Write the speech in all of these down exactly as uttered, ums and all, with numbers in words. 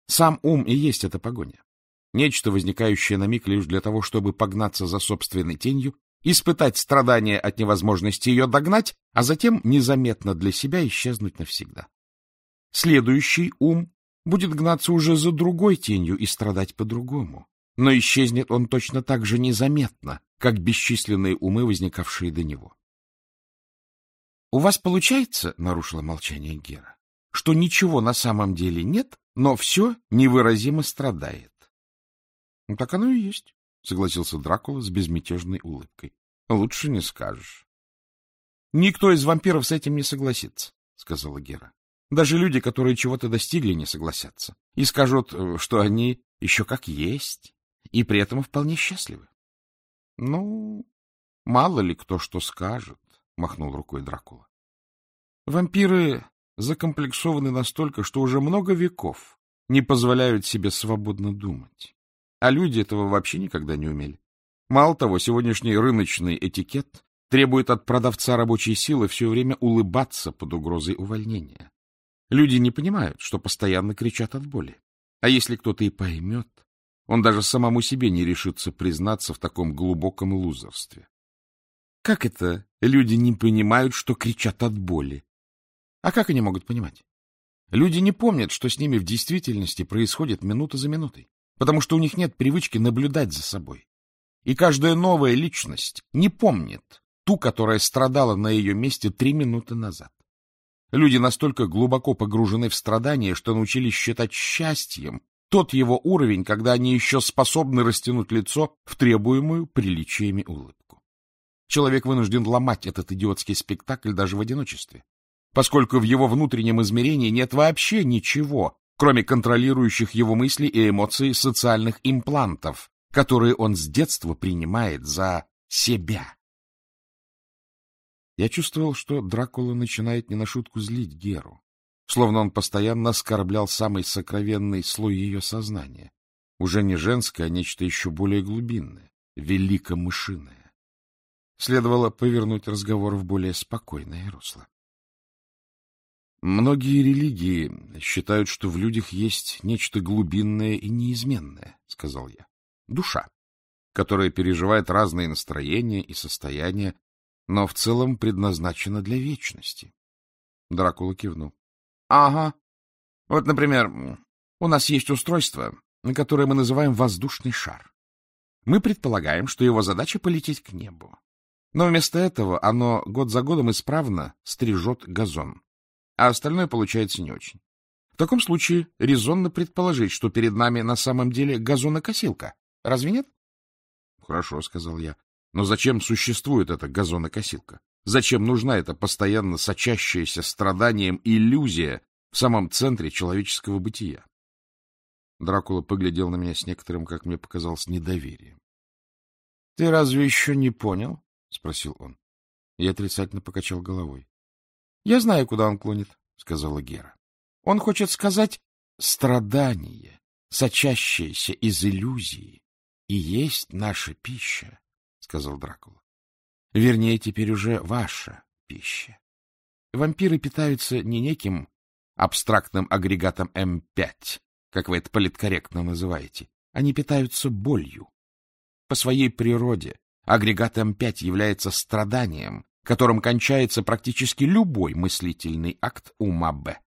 Сам ум и есть эта погоня. Нечто, возникающее на миг лишь для того, чтобы погнаться за собственной тенью, испытать страдания от невозможности ее догнать, а затем незаметно для себя исчезнуть навсегда. Следующий ум будет гнаться уже за другой тенью и страдать по-другому. Но исчезнет он точно так же незаметно, как бесчисленные умы, возникавшие до него. — У вас получается, — нарушила молчание Гера, — что ничего на самом деле нет, но все невыразимо страдает. — Ну, так оно и есть, — согласился Дракула с безмятежной улыбкой. — Лучше не скажешь. — Никто из вампиров с этим не согласится, — сказала Гера. — Даже люди, которые чего-то достигли, не согласятся. И скажут, что они еще как есть, и при этом вполне счастливы. — Ну, мало ли кто что скажет, — махнул рукой Дракула. — Вампиры закомплексованы настолько, что уже много веков не позволяют себе свободно думать. А люди этого вообще никогда не умели. Мало того, сегодняшний рыночный этикет требует от продавца рабочей силы все время улыбаться под угрозой увольнения. Люди не понимают, что постоянно кричат от боли. А если кто-то и поймет, он даже самому себе не решится признаться в таком глубоком лузерстве. Как это люди не понимают, что кричат от боли? А как они могут понимать? Люди не помнят, что с ними в действительности происходит минута за минутой, потому что у них нет привычки наблюдать за собой. И каждая новая личность не помнит ту, которая страдала на ее месте три минуты назад. Люди настолько глубоко погружены в страдания, что научились считать счастьем тот его уровень, когда они еще способны растянуть лицо в требуемую приличиями улыбку. Человек вынужден ломать этот идиотский спектакль даже в одиночестве, поскольку в его внутреннем измерении нет вообще ничего, кроме контролирующих его мысли и эмоции социальных имплантов, которые он с детства принимает за себя. Я чувствовал, что Дракула начинает не на шутку злить Геру, словно он постоянно оскорблял самый сокровенный слой ее сознания, уже не женское, а нечто еще более глубинное, великомышиное. Следовало повернуть разговор в более спокойное русло. Многие религии считают, что в людях есть нечто глубинное и неизменное, — сказал я. Душа, которая переживает разные настроения и состояния, но в целом предназначена для вечности. Дракула кивнул. — Ага. Вот, например, у нас есть устройство, которое мы называем воздушный шар. Мы предполагаем, что его задача — полететь к небу. Но вместо этого оно год за годом исправно стрижет газон, а остальное получается не очень. В таком случае резонно предположить, что перед нами на самом деле газонокосилка. Разве нет? — Хорошо, — сказал я. — Но зачем существует эта газонокосилка? Зачем нужна эта постоянно сочащаяся страданием иллюзия в самом центре человеческого бытия? Дракула поглядел на меня с некоторым, как мне показалось, недоверием. — Ты разве еще не понял? — спросил он. Я отрицательно покачал головой. — Я знаю, куда он клонит, — сказала Гера. — Он хочет сказать страдание, сочащееся из иллюзии, и есть наша пища, — сказал Дракула. — Вернее, теперь уже ваша пища. Вампиры питаются не неким абстрактным агрегатом эм пять, как вы это политкорректно называете. Они питаются болью. По своей природе агрегат эм пять является страданием, которым кончается практически любой мыслительный акт ума Б.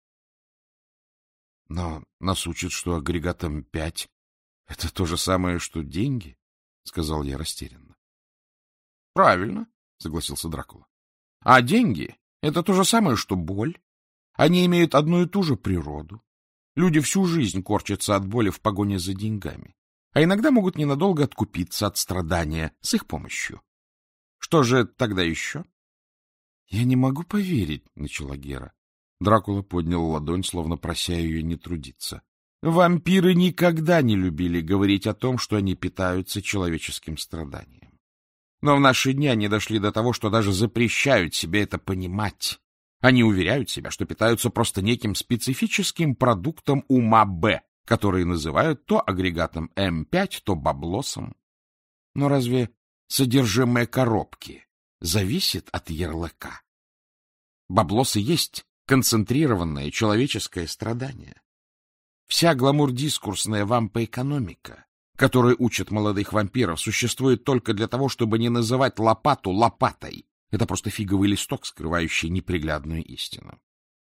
— Но нас учат, что агрегат эм пять — это то же самое, что деньги, — сказал я растерянно. — Правильно, — согласился Дракула. — А деньги — это то же самое, что боль. Они имеют одну и ту же природу. Люди всю жизнь корчатся от боли в погоне за деньгами, а иногда могут ненадолго откупиться от страдания с их помощью. Что же тогда еще? — Я не могу поверить, — начала Гера. Дракула поднял ладонь, словно прося ее не трудиться. Вампиры никогда не любили говорить о том, что они питаются человеческим страданием. Но в наши дни они дошли до того, что даже запрещают себе это понимать. Они уверяют себя, что питаются просто неким специфическим продуктом ума Б, который называют то агрегатом эм пять, то баблосом. Но разве содержимое коробки зависит от ярлыка? Баблос и есть концентрированное человеческое страдание. Вся гламур-дискурсная вампоэкономика, которой учат молодых вампиров, существует только для того, чтобы не называть лопату лопатой. Это просто фиговый листок, скрывающий неприглядную истину.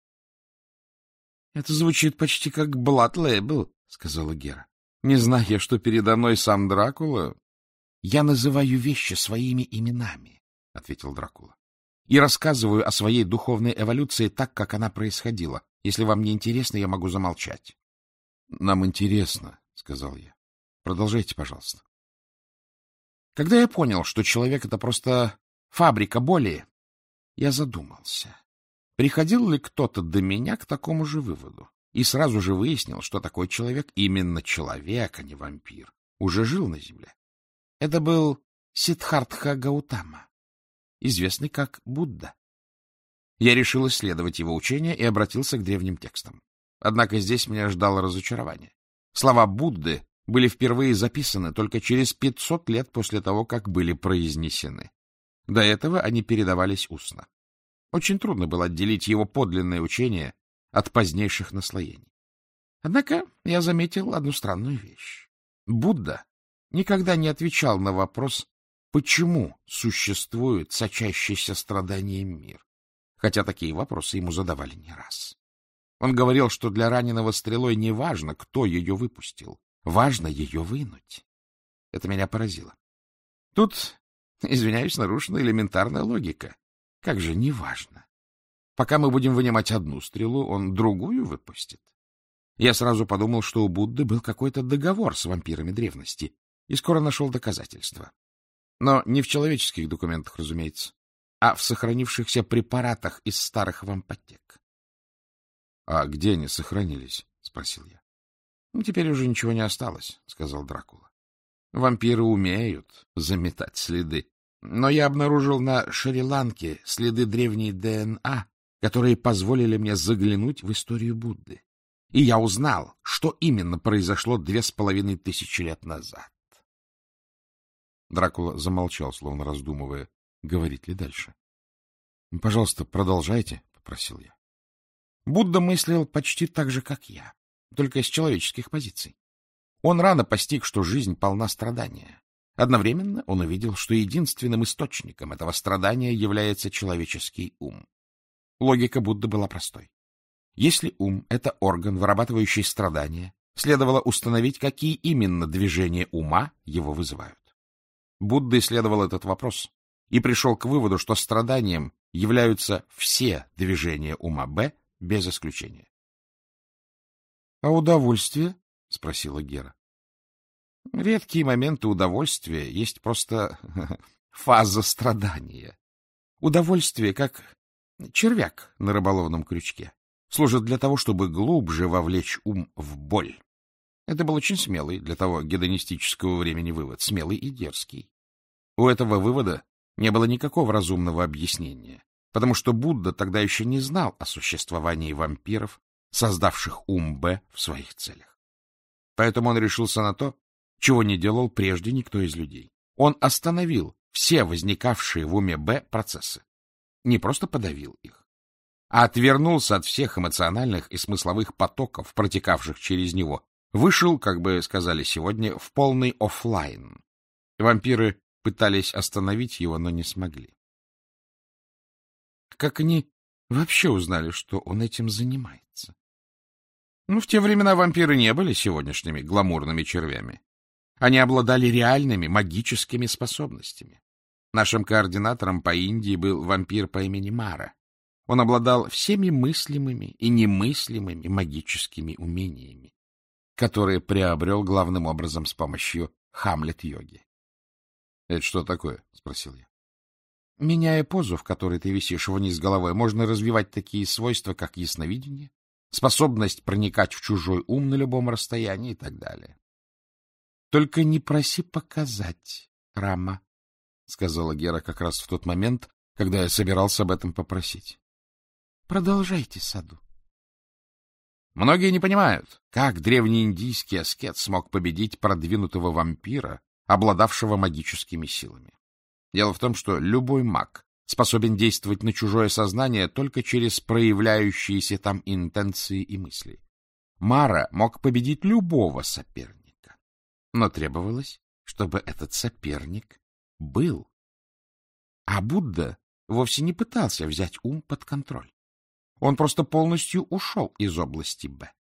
— Это звучит почти как Blood Label, — сказала Гера. — Не зная, что передо мной сам Дракула... — Я называю вещи своими именами, — ответил Дракула, — и рассказываю о своей духовной эволюции так, как она происходила. Если вам не интересно, я могу замолчать. — Нам интересно, — сказал я. — Продолжайте, пожалуйста. Когда я понял, что человек — это просто фабрика боли, я задумался, приходил ли кто-то до меня к такому же выводу, и сразу же выяснил, что такой человек, именно человек, а не вампир, уже жил на земле. Это был Сиддхартха Гаутама, известный как Будда. Я решил исследовать его учение и обратился к древним текстам. Однако здесь меня ждало разочарование. Слова Будды были впервые записаны только через пятьсот лет после того, как были произнесены. До этого они передавались устно. Очень трудно было отделить его подлинное учение от позднейших наслоений. Однако я заметил одну странную вещь. Будда никогда не отвечал на вопрос, почему существует сочащийся страданием мир, хотя такие вопросы ему задавали не раз. Он говорил, что для раненого стрелой не важно, кто ее выпустил, важно ее вынуть. Это меня поразило. Тут, извиняюсь, нарушена элементарная логика. Как же не важно. Пока мы будем вынимать одну стрелу, он другую выпустит. Я сразу подумал, что у Будды был какой-то договор с вампирами древности, и скоро нашел доказательства. Но не в человеческих документах, разумеется, а в сохранившихся препаратах из старых вампотек. — А где они сохранились? — спросил я. — Ну, теперь уже ничего не осталось, — сказал Дракула. — Вампиры умеют заметать следы. Но я обнаружил на Шри-Ланке следы древней ДНА, которые позволили мне заглянуть в историю Будды. И я узнал, что именно произошло две с половиной тысячи лет назад. Дракула замолчал, словно раздумывая, говорить ли дальше. — Пожалуйста, продолжайте, — попросил я. Будда мыслил почти так же, как я, только с человеческих позиций. Он рано постиг, что жизнь полна страдания. Одновременно он увидел, что единственным источником этого страдания является человеческий ум. Логика Будды была простой. Если ум — это орган, вырабатывающий страдания, следовало установить, какие именно движения ума его вызывают. Будда исследовал этот вопрос и пришел к выводу, что страданием являются все движения ума Б, без исключения. — А удовольствие? — спросила Гера. — Редкие моменты удовольствия есть просто фаза страдания. Удовольствие, как червяк на рыболовном крючке, служит для того, чтобы глубже вовлечь ум в боль. Это был очень смелый для того гедонистического времени вывод, смелый и дерзкий. У этого вывода не было никакого разумного объяснения, потому что Будда тогда еще не знал о существовании вампиров, создавших ум Б в своих целях. Поэтому он решился на то, чего не делал прежде никто из людей. Он остановил все возникавшие в уме Б процессы. Не просто подавил их, а отвернулся от всех эмоциональных и смысловых потоков, протекавших через него, вышел, как бы сказали сегодня, в полный офлайн. Вампиры пытались остановить его, но не смогли. Как они вообще узнали, что он этим занимается? Ну, в те времена вампиры не были сегодняшними гламурными червями. Они обладали реальными магическими способностями. Нашим координатором по Индии был вампир по имени Мара. Он обладал всеми мыслимыми и немыслимыми магическими умениями, которые приобрел главным образом с помощью Хамлет-йоги. — Это что такое? — спросил я. — Меняя позу, в которой ты висишь вниз головой, можно развивать такие свойства, как ясновидение, способность проникать в чужой ум на любом расстоянии и так далее. — Только не проси показать, Рама, — сказала Гера как раз в тот момент, когда я собирался об этом попросить. — Продолжайте, Саду. Многие не понимают, как древнеиндийский аскет смог победить продвинутого вампира, обладавшего магическими силами. Дело в том, что любой маг способен действовать на чужое сознание только через проявляющиеся там интенции и мысли. Мара мог победить любого соперника, но требовалось, чтобы этот соперник был. А Будда вовсе не пытался взять ум под контроль. Он просто полностью ушел из области Б.